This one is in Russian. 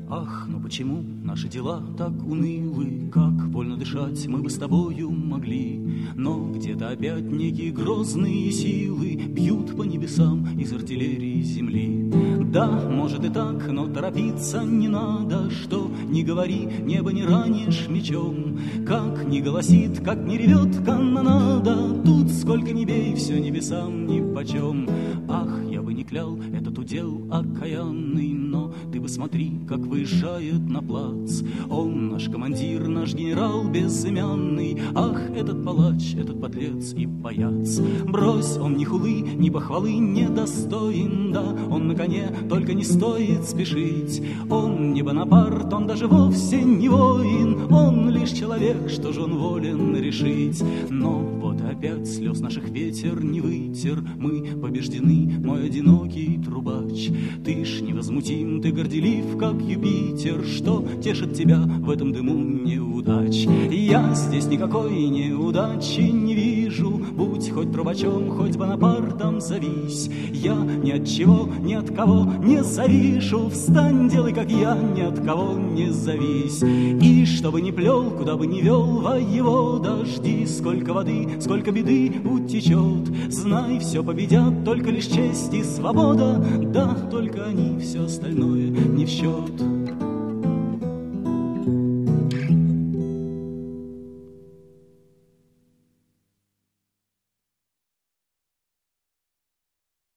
Ах, ну почему наши дела так унылы, как вольно дышать мы бы с тобою могли, но где-то опять некие грозные силы бьют по небесам из артиллерии земли. Да, может и так, но торопиться не надо, что не говори, небо не ранишь мечом, как не голосит, как не ревет канонада, тут сколько ни бей, все небесам нипочем. Ах, я бы не клял этот удел окаянный, но ты бы смотри, как выезжает на плац. Он наш командир, наш генерал безымянный. Ах, этот палач, этот подлец и паяц. Брось, он ни хулы, ни похвалы не достоин, да, он на коне, только не стоит спешить. Он не Бонапарт, он даже вовсе не воин, он лишь человек, что же он волен решить. Но вот опять слез наших ветер не вытер, мы побеждены, мой одинокий трубач. Ты ж невозмутим, ты горделив, как Юпитер, что тешит тебя в этом дыму неудач. Я здесь никакой неудачи не вижу, будь хоть трубачом, хоть Бонапартом зовись. Я ни от чего, ни от кого не завишу, встань, делай, как я, ни от кого не завись. И чтобы не плел, куда бы ни вел воевода, жди, сколько воды, сколько беды утечет. Знай, все победят только лишь честь и свобода, да, только они, все остальное не в счет.